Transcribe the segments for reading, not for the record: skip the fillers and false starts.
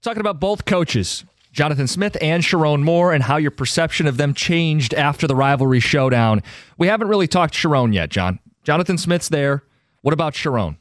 Talking about both coaches, Jonathan Smith and Sherrone Moore, and how your perception of them changed after the rivalry showdown. We haven't really talked Sherrone yet, John. Jonathan Smith's there. What about Sherrone?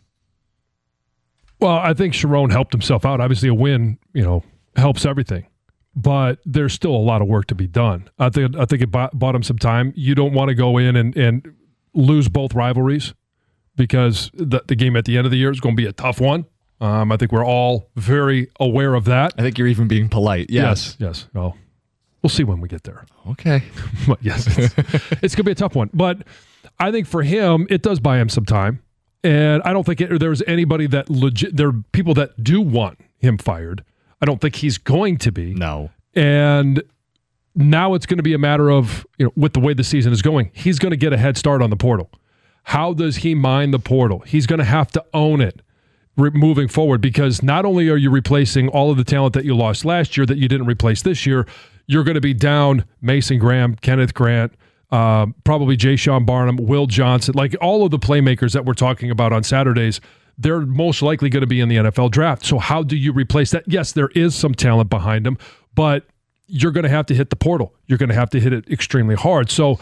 Well, I think Sherrone helped himself out. Obviously, a win, helps everything. But there's still a lot of work to be done. I think it bought him some time. You don't want to go in and lose both rivalries because the game at the end of the year is going to be a tough one. I think we're all very aware of that. I think you're even being polite. Yes. Well, we'll see when we get there. Okay. But yes, it's going to be a tough one. But I think for him, it does buy him some time. And I don't think there's anybody that there are people that do want him fired. I don't think he's going to be. No. And now it's going to be a matter of, with the way the season is going, he's going to get a head start on the portal. How does he mine the portal? He's going to have to own it moving forward, because not only are you replacing all of the talent that you lost last year that you didn't replace this year, you're going to be down Mason Graham, Kenneth Grant, probably Jay Sean Barnum, Will Johnson, like all of the playmakers that we're talking about on Saturdays. They're most likely going to be in the NFL draft. So how do you replace that? Yes, there is some talent behind them, but you're going to have to hit the portal. You're going to have to hit it extremely hard. So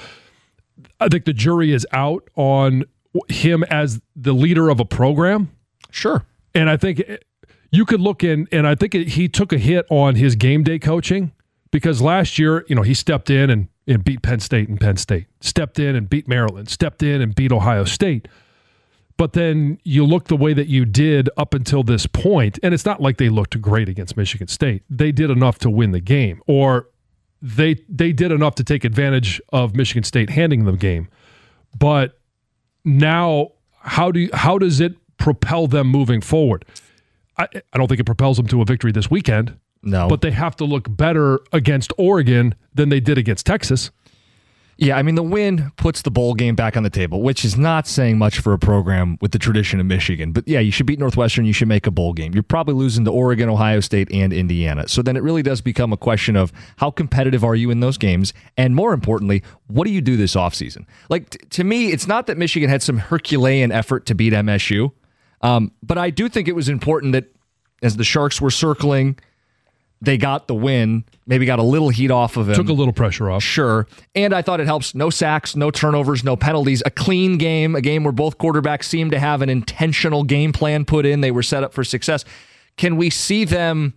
I think the jury is out on him as the leader of a program. Sure. And I think you could look in, and I think he took a hit on his game day coaching, because last year, he stepped in and beat Penn State and Penn State, stepped in and beat Maryland, stepped in and beat Ohio State. But then you look the way that you did up until this point, and it's not like they looked great against Michigan State. They did enough to win the game, or they did enough to take advantage of Michigan State handing them the game. But now, how does it propel them moving forward? I don't think it propels them to a victory this weekend. No. But they have to look better against Oregon than they did against Texas. Yeah, I mean, the win puts the bowl game back on the table, which is not saying much for a program with the tradition of Michigan. But yeah, you should beat Northwestern, you should make a bowl game. You're probably losing to Oregon, Ohio State, and Indiana. So then it really does become a question of how competitive are you in those games? And more importantly, what do you do this offseason? Like, to me, it's not that Michigan had some Herculean effort to beat MSU, but I do think it was important that as the Sharks were circling, they got the win, maybe got a little heat off of him. Took a little pressure off. Sure. And I thought it helps. No sacks, no turnovers, no penalties. A clean game, a game where both quarterbacks seemed to have an intentional game plan put in. They were set up for success. Can we see them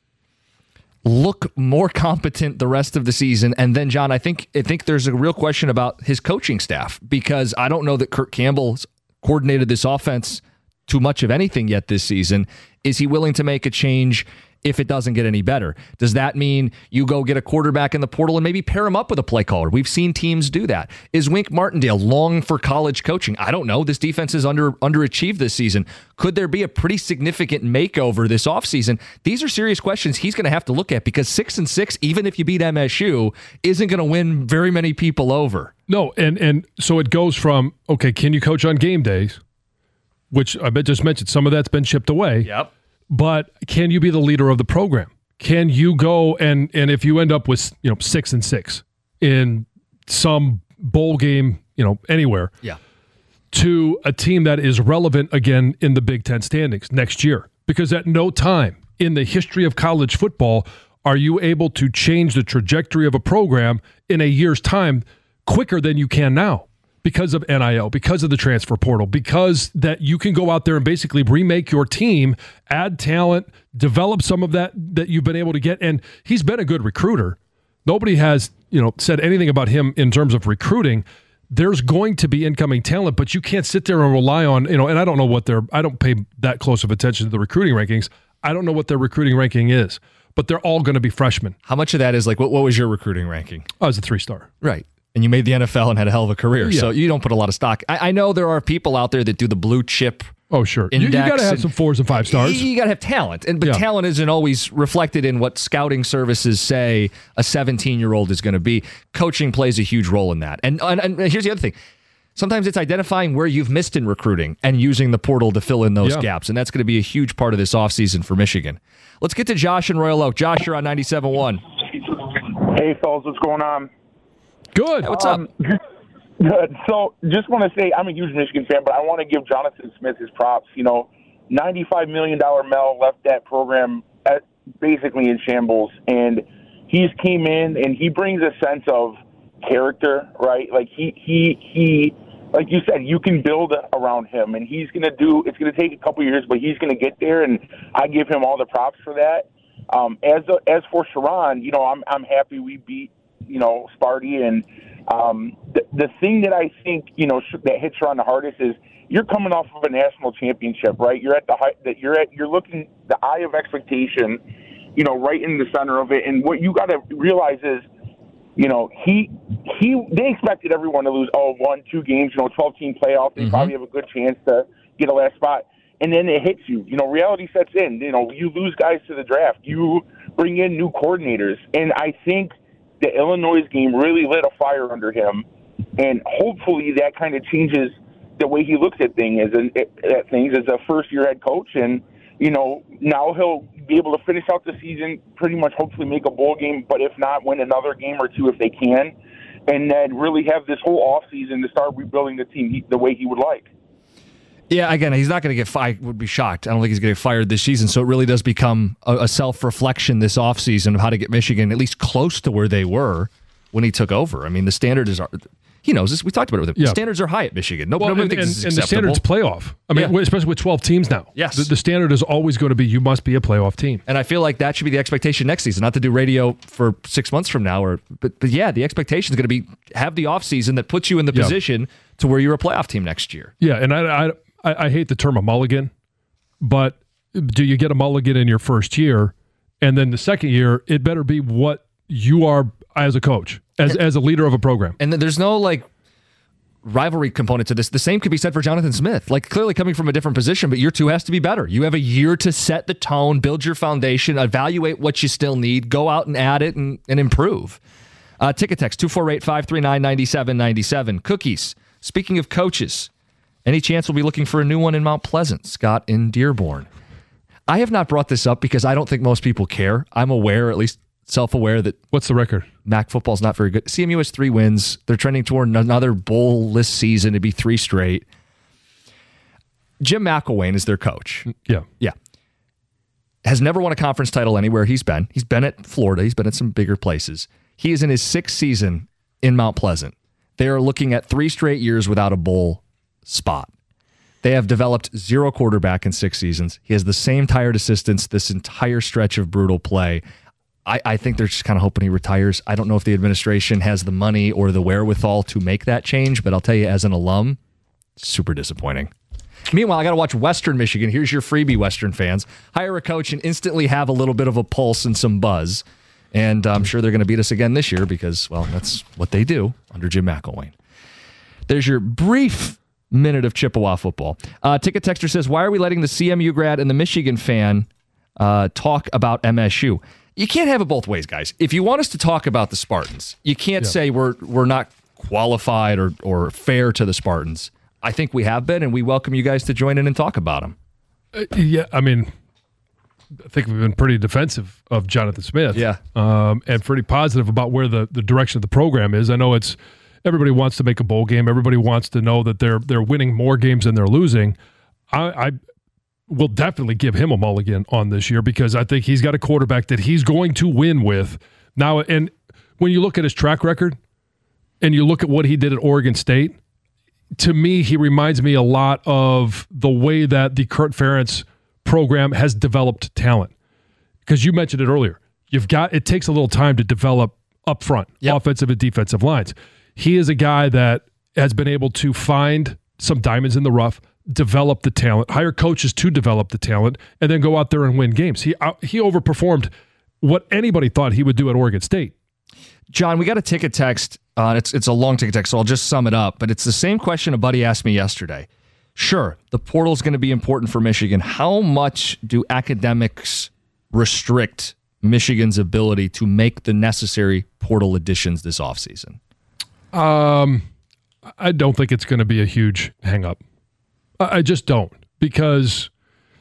look more competent the rest of the season? And then, John, I think there's a real question about his coaching staff, because I don't know that Kirk Campbell's coordinated this offense too much of anything yet this season. Is he willing to make a change if it doesn't get any better? Does that mean you go get a quarterback in the portal and maybe pair him up with a play caller? We've seen teams do that. Is Wink Martindale long for college coaching? I don't know. This defense is underachieved this season. Could there be a pretty significant makeover this offseason? These are serious questions he's going to have to look at, because 6-6, even if you beat MSU, isn't going to win very many people over. No, and so it goes from, okay, can you coach on game days, which I just mentioned, some of that's been chipped away. Yep. But can you be the leader of the program? Can you go and if you end up with 6-6 in some bowl game, anywhere, yeah, to a team that is relevant again in the Big Ten standings next year? Because at no time in the history of college football are you able to change the trajectory of a program in a year's time quicker than you can now, because of NIL, because of the transfer portal, because that you can go out there and basically remake your team, add talent, develop some of that you've been able to get. And he's been a good recruiter. Nobody has, said anything about him in terms of recruiting. There's going to be incoming talent, but you can't sit there and rely on, and I don't know I don't pay that close of attention to the recruiting rankings. I don't know what their recruiting ranking is, but they're all going to be freshmen. How much of that is like, what was your recruiting ranking? I was a 3-star. Right. And you made the NFL and had a hell of a career. Yeah. So you don't put a lot of stock. I know there are people out there that do the blue chip. Oh, sure. You got to have some 4s and 5 stars. You got to have talent. But talent isn't always reflected in what scouting services say a 17-year-old is going to be. Coaching plays a huge role in that. And here's the other thing. Sometimes it's identifying where you've missed in recruiting and using the portal to fill in those gaps. And that's going to be a huge part of this offseason for Michigan. Let's get to Josh in Royal Oak. Josh, you're on 97.1. Hey, fellas, what's going on? Good. What's up? Good. So just want to say I'm a huge Michigan fan, but I want to give Jonathan Smith his props. $95 million Mel left that program basically in shambles, and he's came in and he brings a sense of character, right? Like he like you said, you can build around him, and it's going to take a couple years, but he's going to get there, and I give him all the props for that. As for Sherron, I'm happy we beat, Sparty, and the thing that I think, that hits Sherron the hardest is you're coming off of a national championship, right? You're at you're looking the eye of expectation, right in the center of it, and what you got to realize is, they expected everyone to lose 1-2 games, 12-team playoff. They probably have a good chance to get a last spot. And then it hits you. Reality sets in. You lose guys to the draft. You bring in new coordinators. And I think the Illinois game really lit a fire under him. And hopefully that kind of changes the way he looks at things as a first-year head coach. And, now he'll be able to finish out the season, pretty much hopefully make a bowl game, but if not, win another game or two if they can, and then really have this whole offseason to start rebuilding the team the way he would like. Yeah, again, he's not going to get fired. Would be shocked. I don't think he's going to get fired this season, so it really does become a self-reflection this offseason of how to get Michigan at least close to where they were when he took over. I mean, the standard is... He knows this. We talked about it with him. Yeah. The standards are high at Michigan. Nobody thinks it's acceptable. And the standard's playoff. I mean, especially with 12 teams now. Yes. The standard is always going to be you must be a playoff team. And I feel like that should be the expectation next season. Not to do radio for 6 months from now, but yeah, the expectation is going to be have the offseason that puts you in the position to where you're a playoff team next year. Yeah, and I hate the term a mulligan, but do you get a mulligan in your first year, and then the second year, it better be what you are as a coach, as a leader of a program. And then there's no rivalry component to this. The same could be said for Jonathan Smith. Clearly coming from a different position, but year 2 has to be better. You have a year to set the tone, build your foundation, evaluate what you still need, go out and add it and improve. Ticket text 248-539-9797. Cookies. Speaking of coaches, any chance we'll be looking for a new one in Mount Pleasant? Scott in Dearborn. I have not brought this up because I don't think most people care. I'm aware, at least self-aware, that... What's the record? MAC football's not very good. CMU has 3 wins. They're trending toward another bowl-less season to be 3 straight. Jim McElwain is their coach. Yeah. Has never won a conference title anywhere he's been. He's been at Florida. He's been at some bigger places. He is in his 6th season in Mount Pleasant. They are looking at 3 straight years without a bowl spot. They have developed 0 quarterback in 6 seasons. He has the same tired assistants this entire stretch of brutal play. I think they're just kind of hoping he retires. I don't know if the administration has the money or the wherewithal to make that change, but I'll tell you, as an alum, super disappointing. Meanwhile, I got to watch Western Michigan. Here's your freebie, Western fans. Hire a coach and instantly have a little bit of a pulse and some buzz. And I'm sure they're going to beat us again this year because, well, that's what they do under Jim McElwain. There's your brief minute of Chippewa football. Ticket Texter says, why are we letting the CMU grad and the Michigan fan talk about MSU? You can't have it both ways, guys. If you want us to talk about the Spartans, you can't say we're not qualified or fair to the Spartans. I think we have been, and we welcome you guys to join in and talk about them. I mean, I think we've been pretty defensive of Jonathan Smith. Yeah. And pretty positive about where the direction of the program is. I know everybody wants to make a bowl game. Everybody wants to know that they're winning more games than they're losing. I will definitely give him a mulligan on this year because I think he's got a quarterback that he's going to win with. Now, and when you look at his track record and you look at what he did at Oregon State, to me, he reminds me a lot of the way that the Kurt Ferentz program has developed talent. Because you mentioned it earlier. It takes a little time to develop up front, offensive and defensive lines. He is a guy that has been able to find some diamonds in the rough, develop the talent, hire coaches to develop the talent, and then go out there and win games. He overperformed what anybody thought he would do at Oregon State. John, we got a ticket text. It's a long ticket text, so I'll just sum it up. But it's the same question a buddy asked me yesterday. Sure, the portal is going to be important for Michigan. How much do academics restrict Michigan's ability to make the necessary portal additions this offseason? I don't think it's going to be a huge hang-up. I just don't, because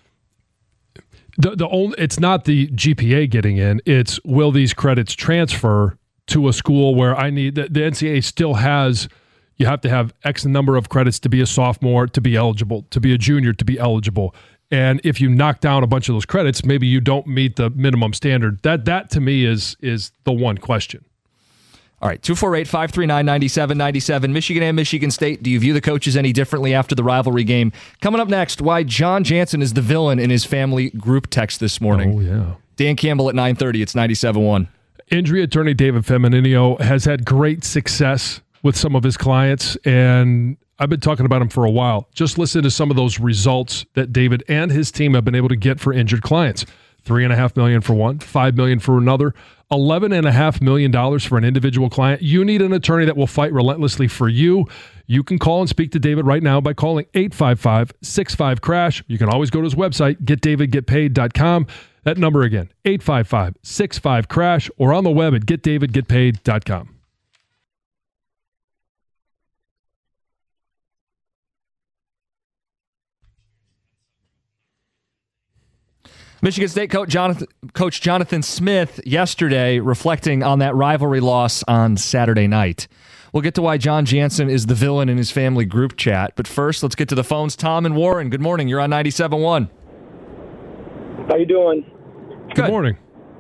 it's not the GPA getting in. It's will these credits transfer to a school where the NCAA still has, you have to have X number of credits to be a sophomore, to be eligible, to be a junior, to be eligible. And if you knock down a bunch of those credits, maybe you don't meet the minimum standard. That to me is the one question. All right, 248-539-9797. Michigan and Michigan State. Do you view the coaches any differently after the rivalry game? Coming up next, why John Jansen is the villain in his family group text this morning. Oh, yeah. Dan Campbell at 9:30. It's 97.1. Injury attorney David Femininio has had great success with some of his clients, and I've been talking about him for a while. Just listen to some of those results that David and his team have been able to get for injured clients. $3.5 million for one, $5 million for another, $11.5 million for an individual client. You need an attorney that will fight relentlessly for you. You can call and speak to David right now by calling 855-65-CRASH. You can always go to his website, getdavidgetpaid.com. That number again, 855-65-CRASH, or on the web at getdavidgetpaid.com. Michigan State coach Jonathan Smith yesterday reflecting on that rivalry loss on Saturday night. We'll get to why John Jansen is the villain in his family group chat. But first, let's get to the phones. Tom and Warren, good morning. You're on 97.1. How you doing? Good morning.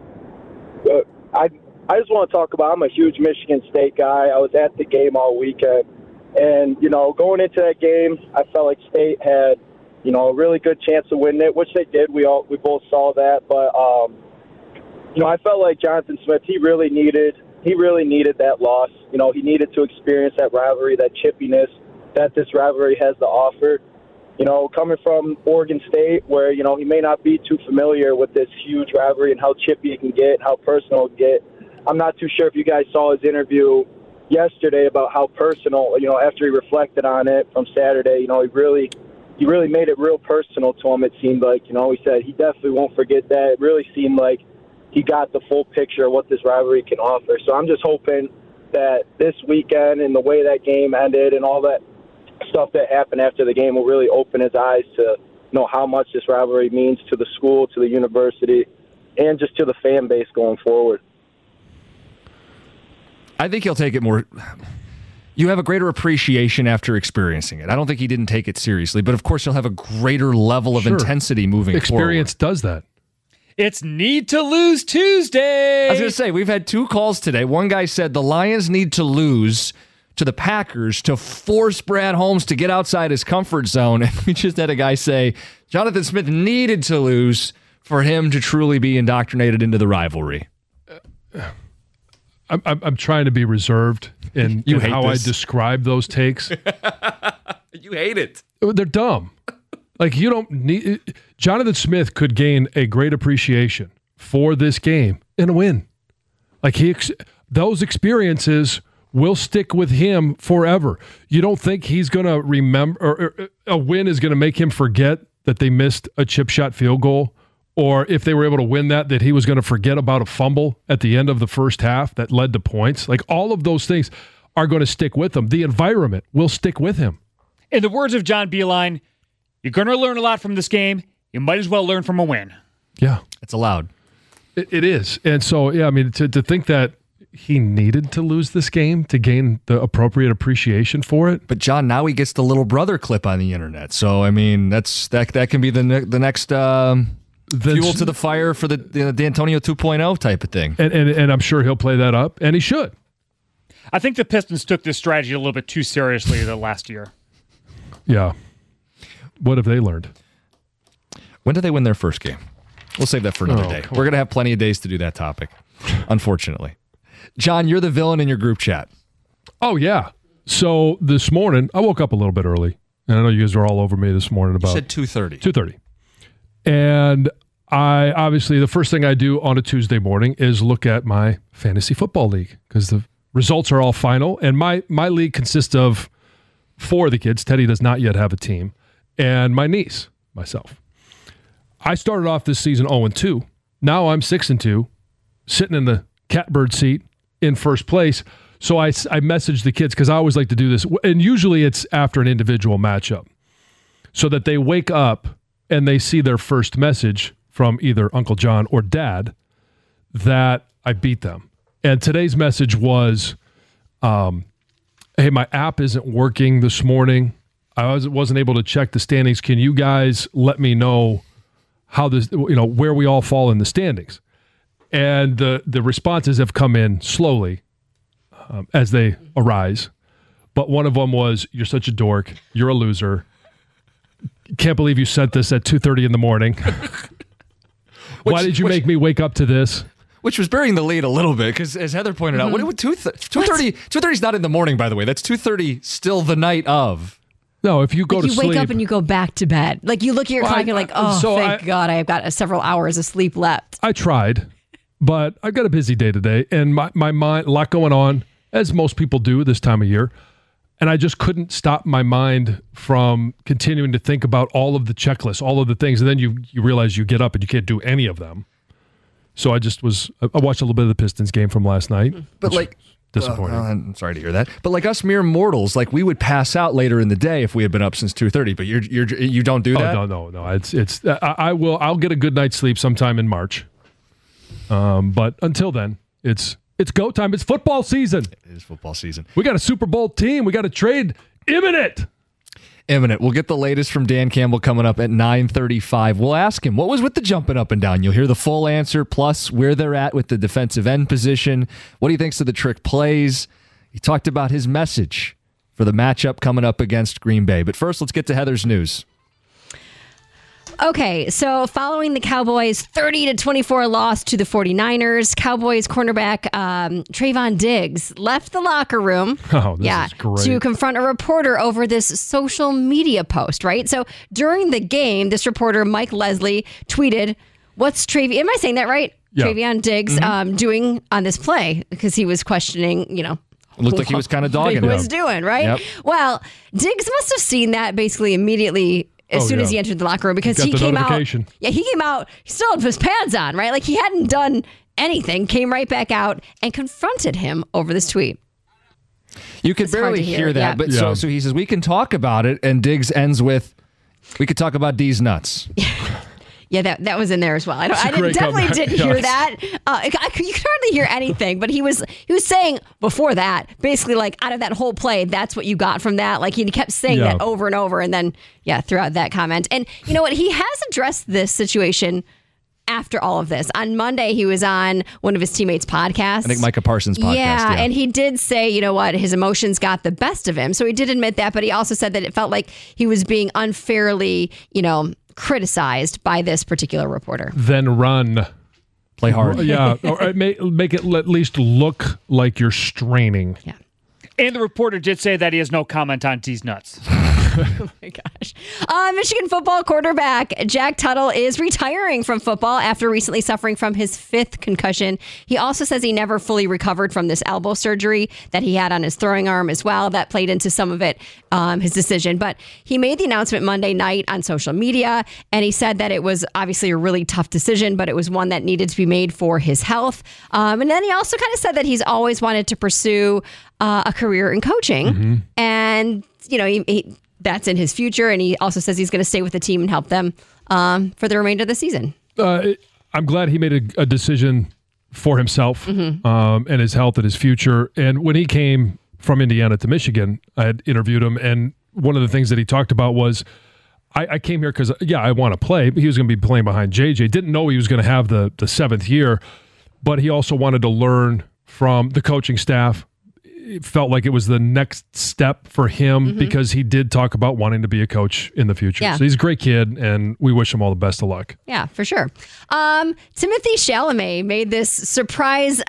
I just want to talk about, I'm a huge Michigan State guy. I was at the game all weekend. And, going into that game, I felt like State had a really good chance of winning it, which they did. We both saw that. But, I felt like Jonathan Smith, he really needed that loss. He needed to experience that rivalry, that chippiness that this rivalry has to offer. Coming from Oregon State, where, he may not be too familiar with this huge rivalry and how chippy it can get, how personal it can get. I'm not too sure if you guys saw his interview yesterday about how personal, after he reflected on it from Saturday, he really made it real personal to him, it seemed like. He said he definitely won't forget that. It really seemed like he got the full picture of what this rivalry can offer. So I'm just hoping that this weekend and the way that game ended and all that stuff that happened after the game will really open his eyes to know how much this rivalry means to the school, to the university, and just to the fan base going forward. I think he'll take it more. You have a greater appreciation after experiencing it. I don't think he didn't take it seriously, but of course you'll have a greater level of intensity moving forward. Experience does that. It's Need to Lose Tuesday. I was going to say, we've had 2 calls today. One guy said the Lions need to lose to the Packers to force Brad Holmes to get outside his comfort zone. And we just had a guy say Jonathan Smith needed to lose for him to truly be indoctrinated into the rivalry. I'm trying to be reserved in how I describe those takes. You hate it. They're dumb. Like, you don't need... Jonathan Smith could gain a great appreciation for this game and a win. Like, those experiences will stick with him forever. You don't think he's going to remember, or a win is going to make him forget that they missed a chip shot field goal, or if they were able to win that he was going to forget about a fumble at the end of the first half that led to points. Like, all of those things are going to stick with him. The environment will stick with him. In the words of John Beilein, you're going to learn a lot from this game. You might as well learn from a win. Yeah. It's allowed. It is. And so, yeah, I mean, to think that he needed to lose this game to gain the appropriate appreciation for it. But John, now he gets the little brother clip on the internet. So, I mean, that can be the next fuel to the fire for the D'Antonio 2.0 type of thing. And I'm sure he'll play that up, and he should. I think the Pistons took this strategy a little bit too seriously the last year. Yeah. What have they learned? When did they win their first game? We'll save that for another day. We're going to have plenty of days to do that topic, unfortunately. John, you're the villain in your group chat. Oh, yeah. So this morning, I woke up a little bit early, and I know you guys are all over me this morning about... You said 2:30. 2:30. And I, obviously, the first thing I do on a Tuesday morning is look at my fantasy football league, because the results are all final, and my league consists of 4 of the kids. Teddy does not yet have a team, and my niece, myself. I started off this season 0-2. Now I'm 6-2, sitting in the catbird seat in first place. So I messaged the kids, because I always like to do this, and usually it's after an individual matchup, so that they wake up and they see their first message from either Uncle John or Dad that I beat them. And today's message was, hey, my app isn't working this morning. I wasn't able to check the standings. Can you guys let me know how this, where we all fall in the standings? And the responses have come in slowly as they arise. But one of them was, "You're such a dork. You're a loser. Can't believe you sent this at 2:30 in the morning. Why did you make me wake up to this?" Which was burying the lead a little bit, because as Heather pointed out, 2:30 is not in the morning, by the way. That's 2:30 still the night of. No, if you go to sleep. You wake up and you go back to bed. Like, you look at your clock and you're like, thank God I've got several hours of sleep left. I tried, but I've got a busy day today, and my mind, a lot going on, as most people do this time of year. And I just couldn't stop my mind from continuing to think about all of the checklists, all of the things. And then you realize you get up and you can't do any of them. So I watched a little bit of the Pistons game from last night. But disappointing. I'm sorry to hear that. But like us mere mortals, like we would pass out later in the day if we had been up since 2:30. But you don't do that? No. I'll get a good night's sleep sometime in March. But until then, it's go time. It's football season. It is football season. We got a Super Bowl team. We got a trade imminent. We'll get the latest from Dan Campbell coming up at 9:35. We'll ask him, what was with the jumping up and down? You'll hear the full answer, plus where they're at with the defensive end position, what he thinks of the trick plays. He talked about his message for the matchup coming up against Green Bay. But first, let's get to Heather's news. Okay, so following the Cowboys' 30-24 loss to the 49ers, Cowboys cornerback Trayvon Diggs left the locker room is great. To confront a reporter over this social media post, right? So during the game, this reporter, Mike Leslie, tweeted, "What's Travion?" Am I saying that right? Yeah. Trayvon Diggs doing on this play? Because he was questioning, It looked like he was kind of dogging what he was doing, right? Yep. Well, Diggs must have seen that basically immediately as soon as he entered the locker room, because he came out. Yeah, he came out. He still had his pads on, right? Like he hadn't done anything. Came right back out and confronted him over this tweet. You could barely hear that, but so he says we can talk about it, and Diggs ends with, "We could talk about D's nuts." Yeah, that was in there as well. I definitely did hear that. You could hardly hear anything, but he was saying before that, basically like out of that whole play, that's what you got from that. Like he kept saying that over and over, and then throughout that comment. And you know what? He has addressed this situation after all of this. On Monday, he was on one of his teammates' podcasts. I think Micah Parsons' podcast. Yeah, and he did say, you know what, his emotions got the best of him. So he did admit that, but he also said that it felt like he was being unfairly, criticized by this particular reporter. Then run. Play hard. Yeah, or make it at least look like you're straining. Yeah. And the reporter did say that he has no comment on D's nuts. Oh my gosh. Michigan football quarterback Jack Tuttle is retiring from football after recently suffering from his 5th concussion. He also says he never fully recovered from this elbow surgery that he had on his throwing arm as well. That played into some of it, his decision. But he made the announcement Monday night on social media, and he said that it was obviously a really tough decision, but it was one that needed to be made for his health. And then he also kind of said that he's always wanted to pursue a career in coaching. And, that's in his future, and he also says he's going to stay with the team and help them for the remainder of the season. I'm glad he made a decision for himself and his health and his future. And when he came from Indiana to Michigan, I had interviewed him, and one of the things that he talked about was, I came here because, I want to play. He was going to be playing behind JJ. Didn't know he was going to have the 7th year, but he also wanted to learn from the coaching staff. It felt like it was the next step for him because he did talk about wanting to be a coach in the future. Yeah. So he's a great kid, and we wish him all the best of luck. Yeah, for sure. Timothy Chalamet made this surprise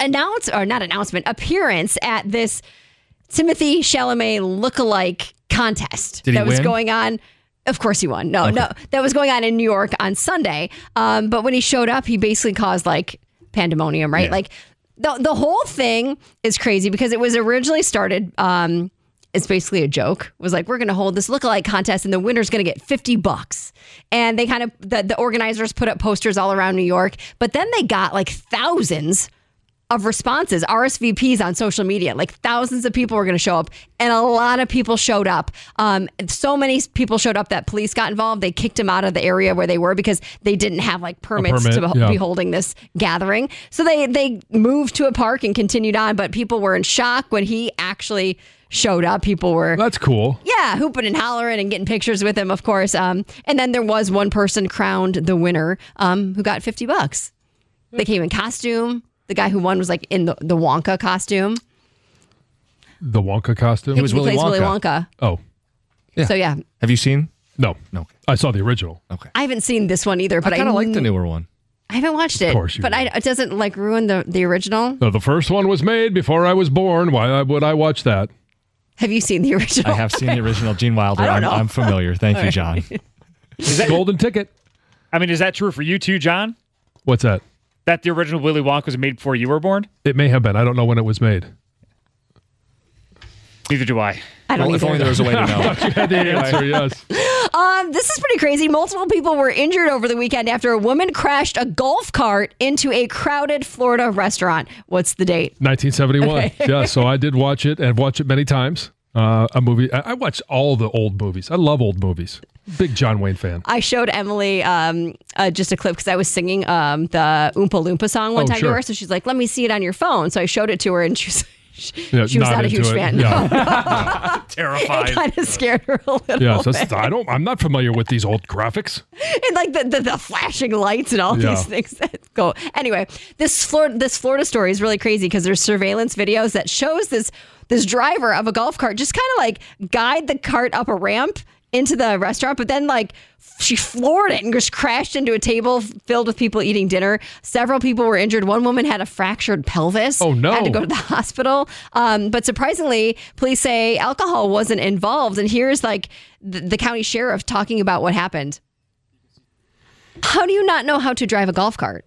appearance at this Timothy Chalamet lookalike contest that was going on. Of course he won. No, that was going on in New York on Sunday. But when he showed up, he basically caused like pandemonium, right? Yeah. Like the whole thing is crazy because it was originally started. It's basically a joke. It was like, we're going to hold this lookalike contest and the winner's going to get $50. And they kind of, the organizers put up posters all around New York, but then they got like thousands of responses, RSVPs on social media. Like thousands of people were going to show up, and a lot of people showed up. So many people showed up that police got involved. They kicked them out of the area where they were because they didn't have like permits to be holding this gathering. So they moved to a park and continued on, but people were in shock when he actually showed up. People were That's cool. yeah, hooping and hollering and getting pictures with him, of course. And then there was one person crowned the winner who got $50. They came in costume. The guy who won was like in the Wonka costume. The Wonka costume? He was Willy plays Willy Wonka. Wonka. Oh, Yeah. So yeah, Have you seen? no. No. I saw the original. Okay. I haven't seen this one either, but I kind of like the newer one. I haven't watched it. course you But would. it doesn't like ruin the original. No, the first one was made before I was born. Why would I watch that? Have you seen the original? I have seen the original Gene Wilder. I don't know. I'm familiar. Thank you, John. Golden ticket. I mean, is that true for you too, John? What's that? That the original Willy Wonka was made before you were born? It may have been. I don't know when it was made. Neither do I. I don't Well, if either. only there was a way to know. You had the answer, yes. This is pretty crazy. Multiple people were injured over the weekend after a woman crashed a golf cart into a crowded Florida restaurant. What's the date? 1971. Yeah, so I did watch it and watch it many times. A movie. I watch all the old movies. I love old movies. Big John Wayne fan. I showed Emily just a clip because I was singing the Oompa Loompa song one Oh, time sure. to her. So she's like, let me see it on your phone. So I showed it to her and she was, Yeah, she was not a into huge it. fan. Yeah, Terrified. Kind of scared her a little yeah. So bit. I'm not familiar with these old graphics. And like the flashing lights and all Yeah. these things that go. Anyway, this Florida story is really crazy because there's surveillance videos that shows this driver of a golf cart just kind of like guide the cart up a ramp into the restaurant, but then like she floored it and just crashed into a table filled with people eating dinner. Several people were injured. One woman had a fractured pelvis. Oh, no. Had to go to the hospital. But surprisingly, police say alcohol wasn't involved. And here's like the county sheriff talking about what happened. How do you not know how to drive a golf cart?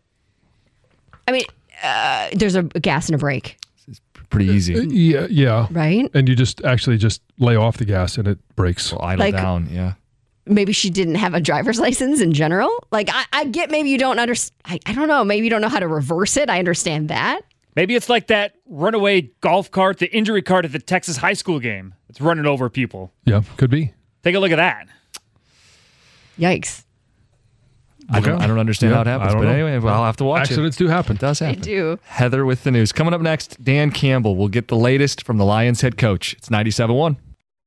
I mean, there's a gas and a brake, Pretty easy. Yeah. right? And you just lay off the gas and it breaks. Well, idle Like- down. Yeah. Maybe she didn't have a driver's license in general. Like, I get maybe you don't understand. I don't know. Maybe you don't know how to reverse it. I understand that. Maybe it's like that runaway golf cart, the injury cart at the Texas high school game. It's running over people. Yeah, could be. Take a look at that. Yikes. I don't understand Yeah, how it happens. I don't But know. anyway, I'll have to watch Accidents do happen. it. It does I happen. do. Heather with the news. Coming up next, Dan Campbell will get the latest from the Lions head coach. It's 97.1.